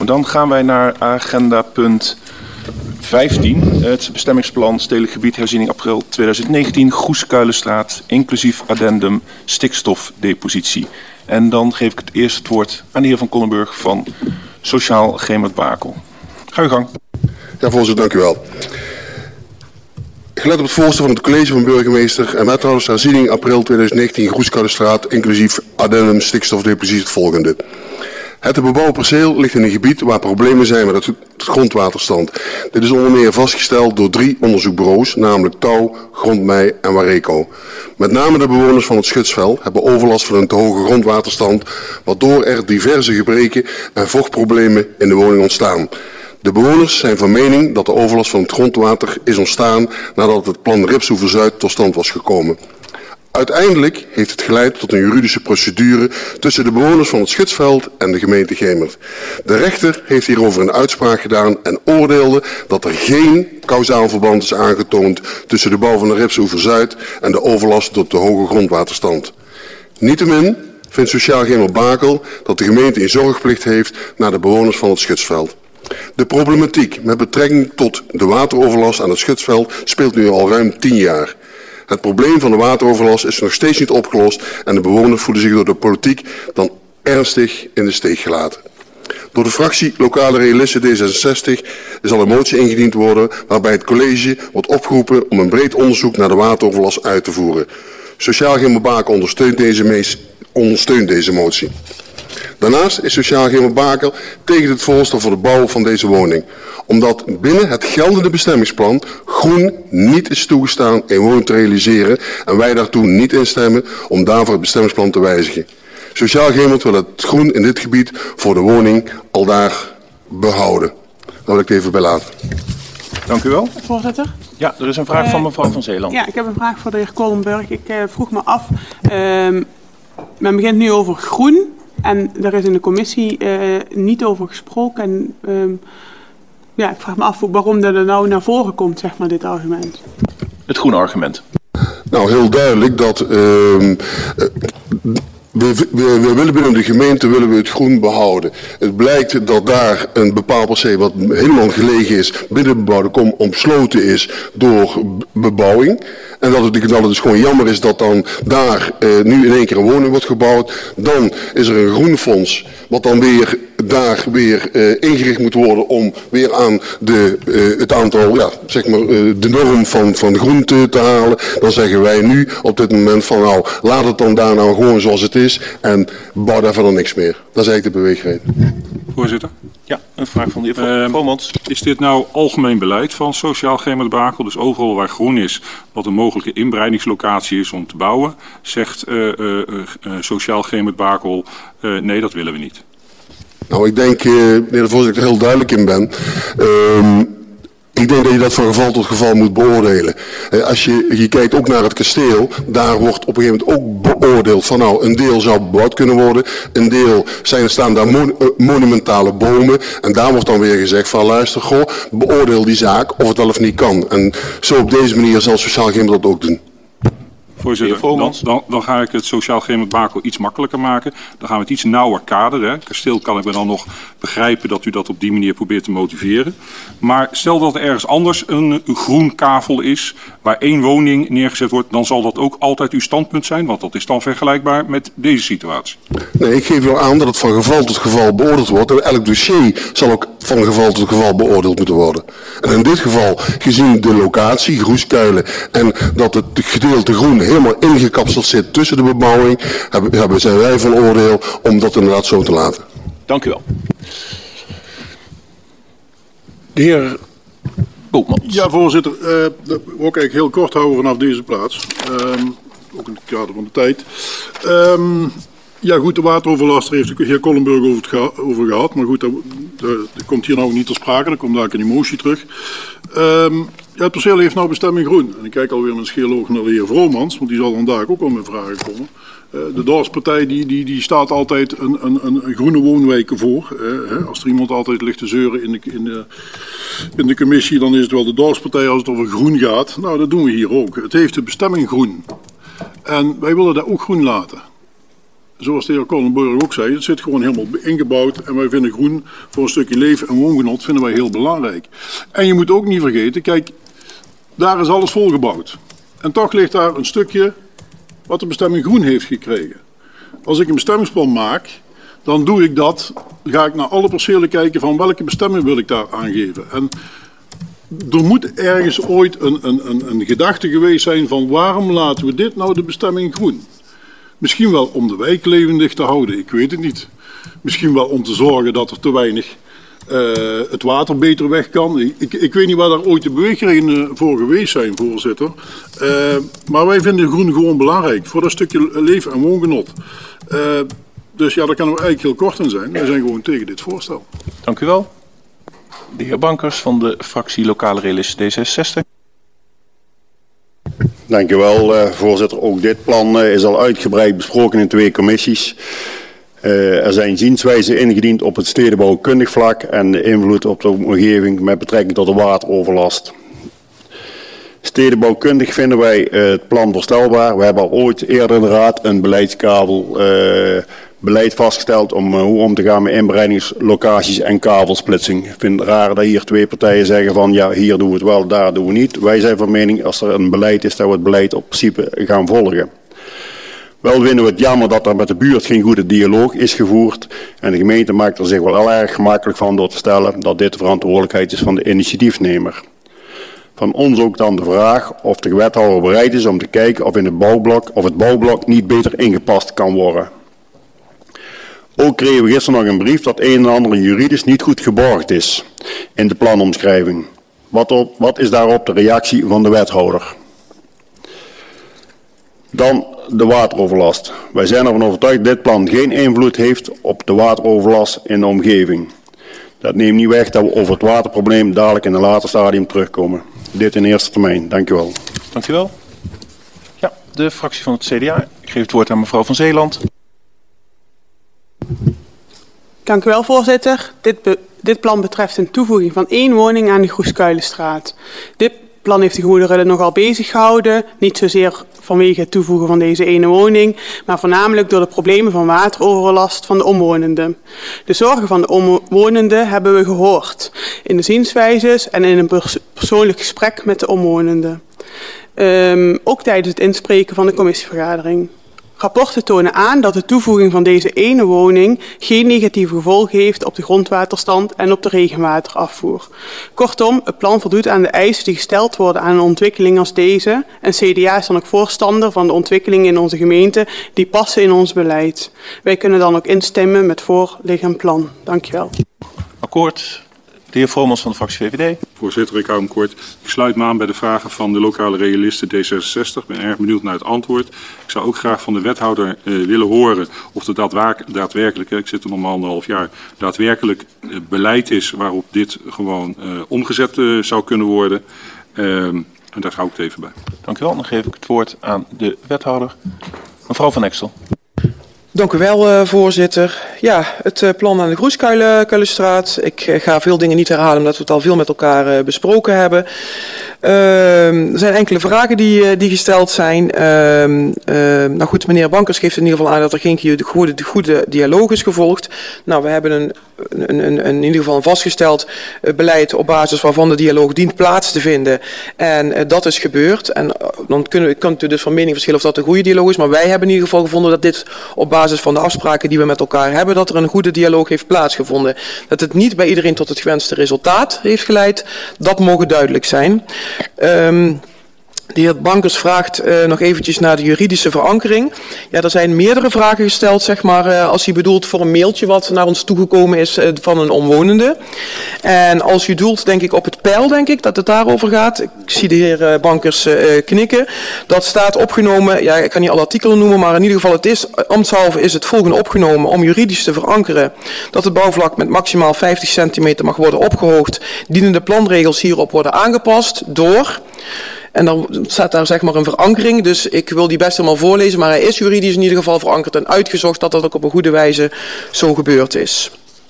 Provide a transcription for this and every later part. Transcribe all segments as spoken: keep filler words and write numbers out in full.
Dan gaan wij naar agenda punt vijftien. Het bestemmingsplan Stedelijk Gebied herziening april tweeduizend negentien. Goeskuilenstraat, inclusief addendum stikstofdepositie. En dan geef ik het eerst het woord aan de heer Van Kollenburg van Sociaal Gemert Bakel. Ga uw gang. Ja, voorzitter, dank u wel. Gelet op het voorstel van het college van burgemeester en wethouders herziening april tweeduizend negentien Goeskuilenstraat, inclusief addendum stikstofdepositie het volgende. Het te bebouwen perceel ligt in een gebied waar problemen zijn met het grondwaterstand. Dit is onder meer vastgesteld door drie onderzoekbureaus, namelijk Touw, Grondmei en Wareco. Met name de bewoners van het Schutsveld hebben overlast van een te hoge grondwaterstand, waardoor er diverse gebreken en vochtproblemen in de woning ontstaan. De bewoners zijn van mening dat de overlast van het grondwater is ontstaan nadat het plan Ripsoever-Zuid tot stand was gekomen. Uiteindelijk heeft het geleid tot een juridische procedure tussen de bewoners van het Schutsveld en de gemeente Gemert. De rechter heeft hierover een uitspraak gedaan en oordeelde dat er geen kausaal verband is aangetoond tussen de bouw van de Ripsoever-Zuid en de overlast door de hoge grondwaterstand. Niettemin vindt Sociaal Gemert Bakel dat de gemeente een zorgplicht heeft naar de bewoners van het Schutsveld. De problematiek met betrekking tot de wateroverlast aan het Schutsveld speelt nu al ruim tien jaar. Het probleem van de wateroverlast is nog steeds niet opgelost en de bewoners voelen zich door de politiek dan ernstig in de steek gelaten. Door de fractie Lokale Realisten D zesenzestig zal een motie ingediend worden waarbij het college wordt opgeroepen om een breed onderzoek naar de wateroverlast uit te voeren. Sociaal Gemert Bakel ondersteunt deze, ondersteunt deze motie. Daarnaast is Sociaal Gemert Bakel tegen het voorstel voor de bouw van deze woning. Omdat binnen het geldende bestemmingsplan groen niet is toegestaan een woning te realiseren en wij daartoe niet instemmen om daarvoor het bestemmingsplan te wijzigen. Sociaal Gemert wil het groen in dit gebied voor de woning aldaar behouden. Daar wil ik het even bij laten. Dank u wel. Voorzitter. Ja, er is een vraag uh, van mevrouw Van Zeeland. Ja, ik heb een vraag voor de heer Kollenburg. Ik uh, vroeg me af, uh, men begint nu over groen. En daar is in de commissie uh, niet over gesproken. En um, ja, ik vraag me af waarom dat er nou naar voren komt, zeg maar, dit argument. Het groene argument. Nou, heel duidelijk dat uh, uh, we, we, we willen binnen de gemeente willen we het groen behouden. Het blijkt dat daar een bepaald perceel wat helemaal gelegen is, binnen de bebouwde kom omsloten is door bebouwing. En dat het, dat het dus gewoon jammer is dat dan daar uh, nu in één keer een woning wordt gebouwd. Dan is er een groenfonds wat dan weer daar weer uh, ingericht moet worden om weer aan de, uh, het aantal, ja, zeg maar, uh, de norm van, van groen te, te halen. Dan zeggen wij nu op dit moment van nou, laat het dan daar nou gewoon zoals het is en bouw daar verder niks meer. Dat is eigenlijk de beweegreden. Voorzitter. Ja, een vraag van de heer Vromans. Uh, is dit nou algemeen beleid van Sociaal Gemert Bakel? Dus overal waar groen is, wat een mogelijke inbreidingslocatie is om te bouwen, zegt uh, uh, uh, Sociaal Gemert Bakel, uh, nee, dat willen we niet. Nou, ik denk, uh, meneer de voorzitter, dat ik er heel duidelijk in ben. Uh, Ik denk dat je dat van geval tot geval moet beoordelen. Als je, je kijkt ook naar het kasteel, daar wordt op een gegeven moment ook beoordeeld van nou, een deel zou bebouwd kunnen worden, een deel zijn, staan daar mon, uh, monumentale bomen en daar wordt dan weer gezegd van luister, goh, beoordeel die zaak of het wel of niet kan. En zo op deze manier zal Sociaal Gemert dat ook doen. Voorzitter, dan, dan, dan ga ik het Sociaal Gemert Bakel iets makkelijker maken. Dan gaan we het iets nauwer kaderen. Hè. Kasteel kan ik me dan nog begrijpen dat u dat op die manier probeert te motiveren. Maar stel dat er ergens anders een, een groen kavel is waar één woning neergezet wordt, dan zal dat ook altijd uw standpunt zijn, want dat is dan vergelijkbaar met deze situatie. Nee, ik geef wel aan dat het van geval tot geval beoordeeld wordt. En elk dossier zal ook van geval tot geval beoordeeld moeten worden. En in dit geval, gezien de locatie, Goeskuilen, en dat het gedeelte groen helemaal ingekapseld zit tussen de bebouwing, hebben, hebben, zijn wij van oordeel om dat inderdaad zo te laten. Dank u wel. De heer Boekmans. Ja, voorzitter. Uh, dat wil ik eigenlijk heel kort houden vanaf deze plaats. Um, ook in het kader van de tijd. Um, ja goed, de wateroverlast, daar heeft de heer Kollenburg over, het geha over gehad. Maar goed, dat, dat, dat komt hier nou niet ter sprake. Dat komt daar in die motie terug. Um, ja, het perceel heeft nou bestemming groen. En ik kijk alweer met een scheeloog naar de heer Vromans, want die zal dan daar ook al met vragen komen. Uh, de dorpspartij die, die, die staat altijd een, een, een groene woonwijken voor. Uh, hè. Als er iemand altijd ligt te zeuren in de, in, de, in de commissie, dan is het wel de dorpspartij als het over groen gaat. Nou, dat doen we hier ook. Het heeft de bestemming groen. En wij willen dat ook groen laten. zoals de heer Kollenburg ook zei, het zit gewoon helemaal ingebouwd. En wij vinden groen voor een stukje leven en woongenot vinden wij heel belangrijk. En je moet ook niet vergeten, kijk, daar is alles volgebouwd. En toch ligt daar een stukje wat de bestemming groen heeft gekregen. Als ik een bestemmingsplan maak, dan doe ik dat, ga ik naar alle percelen kijken van welke bestemming wil ik daar aangeven. En er moet ergens ooit een, een, een, een gedachte geweest zijn van waarom laten we dit nou de bestemming groen? Misschien wel om de wijk levendig te houden, ik weet het niet. Misschien wel om te zorgen dat er te weinig uh, het water beter weg kan. Ik, ik weet niet waar daar ooit de beweegredenen voor geweest zijn, voorzitter. Uh, maar wij vinden groen gewoon belangrijk voor dat stukje leven en woongenot. Uh, dus ja, daar kan we eigenlijk heel kort in zijn. Wij zijn gewoon tegen dit voorstel. Dank u wel. De heer Bankers van de fractie Lokale Realisten D zesenzestig. Dank u wel, uh, voorzitter. Ook dit plan uh, is al uitgebreid besproken in twee commissies. Uh, er zijn zienswijzen ingediend op het stedenbouwkundig vlak en de invloed op de omgeving met betrekking tot de wateroverlast. Stedenbouwkundig vinden wij uh, het plan voorstelbaar. We hebben al ooit eerder in de raad een beleidskavel uh, beleid vastgesteld om uh, hoe om te gaan met inbreidingslocaties en kavelsplitsing. Ik vind het raar dat hier twee partijen zeggen van ja, hier doen we het wel, daar doen we niet. Wij zijn van mening als er een beleid is dat we het beleid op principe gaan volgen. Wel vinden we het jammer dat er met de buurt geen goede dialoog is gevoerd en de gemeente maakt er zich wel heel erg gemakkelijk van door te stellen dat dit de verantwoordelijkheid is van de initiatiefnemer. Van ons ook dan de vraag of de wethouder bereid is om te kijken of, in het, bouwblok, of het bouwblok niet beter ingepast kan worden. Ook kregen we gisteren nog een brief dat een en ander juridisch niet goed geborgd is in de planomschrijving. Wat, op, wat is daarop de reactie van de wethouder? Dan de wateroverlast. Wij zijn ervan overtuigd dat dit plan geen invloed heeft op de wateroverlast in de omgeving. Dat neemt niet weg dat we over het waterprobleem dadelijk in een later stadium terugkomen. Dit in eerste termijn. Dank u wel. Dank u wel. Ja, de fractie van het C D A. Ik geef het woord aan mevrouw Van Zeeland. Dank u wel, voorzitter. Dit, be, dit plan betreft een toevoeging van één woning aan de Groeskuilenstraat. Dit plan heeft de gemoederen nogal bezig gehouden. Niet zozeer vanwege het toevoegen van deze ene woning, maar voornamelijk door de problemen van wateroverlast van de omwonenden. De zorgen van de omwonenden hebben we gehoord in de zienswijzes en in een pers persoonlijk gesprek met de omwonenden. Um, ook tijdens het inspreken van de commissievergadering. Rapporten tonen aan dat de toevoeging van deze ene woning geen negatieve gevolgen heeft op de grondwaterstand en op de regenwaterafvoer. Kortom, het plan voldoet aan de eisen die gesteld worden aan een ontwikkeling als deze. En C D A is dan ook voorstander van de ontwikkelingen in onze gemeente die passen in ons beleid. Wij kunnen dan ook instemmen met voorliggend plan. Dank je wel. Akkoord. De heer Vromans van de fractie V V D. Voorzitter, ik hou hem kort. Ik sluit me aan bij de vragen van de lokale realisten D zesenzestig. Ik ben erg benieuwd naar het antwoord. Ik zou ook graag van de wethouder uh, willen horen of er daadwerkelijk, ik zit er nog maar anderhalf jaar, daadwerkelijk uh, beleid is waarop dit gewoon uh, omgezet uh, zou kunnen worden. Uh, en daar hou ik het even bij. Dank u wel. Dan geef ik het woord aan de wethouder. Mevrouw Van Exel. Dank u wel, uh, voorzitter. Ja, het uh, plan aan de Groeskuilenstraat. Ik uh, ga veel dingen niet herhalen, omdat we het al veel met elkaar uh, besproken hebben. Uh, er zijn enkele vragen die, uh, die gesteld zijn. Uh, uh, nou goed, meneer Bankers geeft in ieder geval aan dat er geen goede, goede dialoog is gevolgd. Nou, we hebben een, een, een, een, in ieder geval een vastgesteld uh, beleid op basis waarvan de dialoog dient plaats te vinden. En uh, dat is gebeurd. En uh, dan kunnen we, kunt u dus van mening verschillen of dat een goede dialoog is. Maar wij hebben in ieder geval gevonden dat dit op basis van de afspraken die we met elkaar hebben, dat er een goede dialoog heeft plaatsgevonden. Dat het niet bij iedereen tot het gewenste resultaat heeft geleid, dat mogen duidelijk zijn. Um, De heer Bankers vraagt uh, nog eventjes naar de juridische verankering. Ja, er zijn meerdere vragen gesteld, zeg maar, uh, als u bedoelt voor een mailtje wat naar ons toegekomen is uh, van een omwonende. En als u doelt, denk ik, op het pijl, denk ik, dat het daarover gaat. Ik zie de heer uh, Bankers uh, knikken. Dat staat opgenomen, ja, ik kan niet alle artikelen noemen, maar in ieder geval het is, ambtshalve is het volgende opgenomen om juridisch te verankeren dat het bouwvlak met maximaal vijftig centimeter mag worden opgehoogd. Dienen de planregels hierop worden aangepast door... En dan staat daar zeg maar een verankering, dus ik wil die best helemaal voorlezen, maar hij is juridisch in ieder geval verankerd en uitgezocht dat dat ook op een goede wijze zo gebeurd is.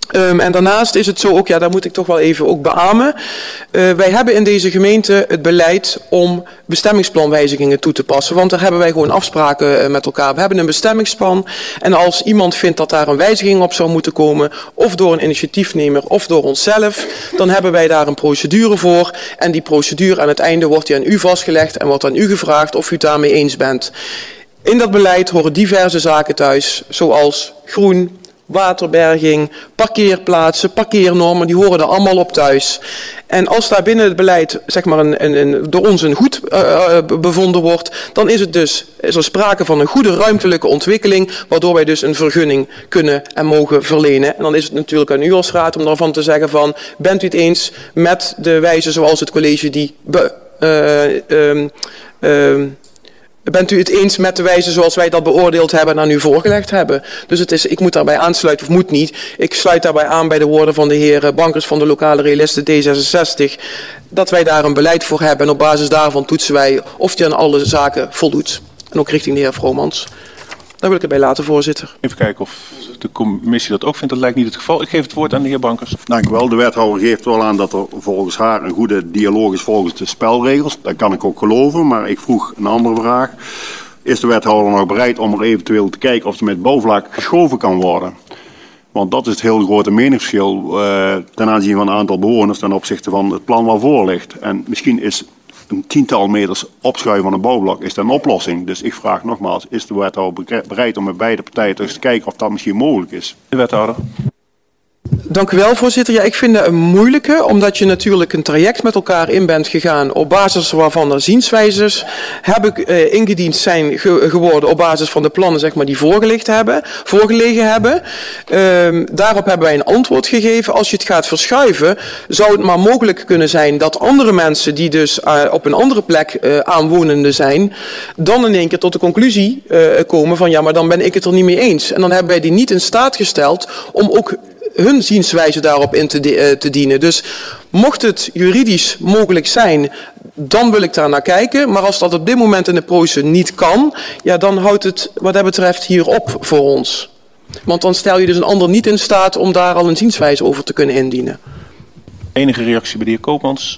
Um, en daarnaast is het zo ook, ja, daar moet ik toch wel even ook beamen. Uh, wij hebben in deze gemeente het beleid om bestemmingsplanwijzigingen toe te passen. Want daar hebben wij gewoon afspraken uh, met elkaar. We hebben een bestemmingsplan. En als iemand vindt dat daar een wijziging op zou moeten komen, of door een initiatiefnemer of door onszelf, dan hebben wij daar een procedure voor. En die procedure aan het einde wordt die aan u vastgelegd en wordt aan u gevraagd of u het daarmee eens bent. In dat beleid horen diverse zaken thuis, zoals groen, waterberging, parkeerplaatsen, parkeernormen, die horen er allemaal op thuis. En als daar binnen het beleid zeg maar een, een, een, door ons een goed uh, bevonden wordt, dan is, het dus, is er sprake van een goede ruimtelijke ontwikkeling, waardoor wij dus een vergunning kunnen en mogen verlenen. En dan is het natuurlijk aan u als raad om daarvan te zeggen van, bent u het eens met de wijze zoals het college die be, uh, um, um, Bent u het eens met de wijze zoals wij dat beoordeeld hebben en aan u voorgelegd hebben? Dus het is, ik moet daarbij aansluiten, of moet niet. Ik sluit daarbij aan bij de woorden van de heer Bankers van de lokale realisten D zesenzestig. Dat wij daar een beleid voor hebben en op basis daarvan toetsen wij of die aan alle zaken voldoet. En ook richting de heer Vromans. Daar wil ik het bij laten, voorzitter. Even kijken of de commissie dat ook vindt. Dat lijkt niet het geval. Ik geef het woord aan de heer Bankers. Dank u wel. De wethouder geeft wel aan dat er volgens haar een goede dialoog is volgens de spelregels. Dat kan ik ook geloven, maar ik vroeg een andere vraag. Is de wethouder nog bereid om er eventueel te kijken of er met bouwvlak geschoven kan worden? Want dat is het heel grote meningsverschil uh, ten aanzien van het aantal bewoners ten opzichte van het plan wat voor ligt. En misschien is een tiental meters opschuiven van een bouwblok is dat een oplossing. Dus ik vraag nogmaals, is de wethouder bereid om met beide partijen eens te kijken of dat misschien mogelijk is? De wethouder. Dank u wel, voorzitter. Ja, ik vind dat een moeilijke, omdat je natuurlijk een traject met elkaar in bent gegaan op basis waarvan er zienswijzes hebben uh, ingediend zijn ge geworden op basis van de plannen zeg maar, die voorgelegen hebben. Voorgelegen hebben. Uh, daarop hebben wij een antwoord gegeven. Als je het gaat verschuiven, zou het maar mogelijk kunnen zijn dat andere mensen die dus uh, op een andere plek uh, aanwonende zijn, dan in één keer tot de conclusie uh, komen van ja, maar dan ben ik het er niet mee eens. En dan hebben wij die niet in staat gesteld om ook hun zienswijze daarop in te, uh, te dienen. Dus mocht het juridisch mogelijk zijn, dan wil ik daar naar kijken. Maar als dat op dit moment in de procedure niet kan, ja, dan houdt het wat dat betreft hier op voor ons. Want dan stel je dus een ander niet in staat om daar al een zienswijze over te kunnen indienen. Enige reactie bij de heer Koopmans?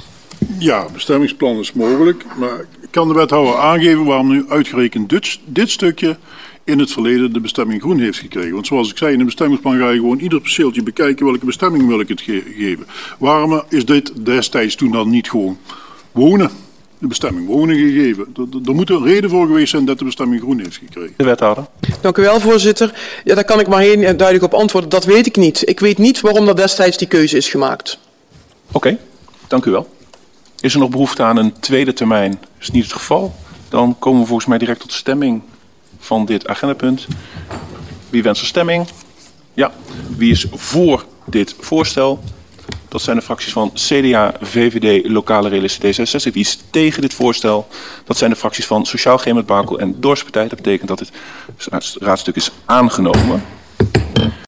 Ja, bestemmingsplan is mogelijk. Maar kan de wethouder aangeven waarom nu uitgerekend dit, dit stukje in het verleden de bestemming groen heeft gekregen? Want zoals ik zei, in een bestemmingsplan ga je gewoon ieder perceeltje bekijken welke bestemming wil ik het ge geven. Waarom is dit destijds toen dan niet gewoon wonen, de bestemming wonen gegeven? Er moet een reden voor geweest zijn dat de bestemming groen heeft gekregen. De wethouder. Dank u wel, voorzitter. Ja, daar kan ik maar heel duidelijk op antwoorden. Dat weet ik niet. Ik weet niet waarom er destijds die keuze is gemaakt. Oké, okay, dank u wel. Is er nog behoefte aan een tweede termijn? Is niet het geval? Dan komen we volgens mij direct tot stemming van dit agendapunt. Wie wenst er stemming? Ja. Wie is voor dit voorstel? Dat zijn de fracties van C D A, V V D, Lokale Realisten D zesenzestig. Wie is tegen dit voorstel? Dat zijn de fracties van Sociaal Gemert Bakel en Dorpspartij. Dat betekent dat het raadstuk is aangenomen.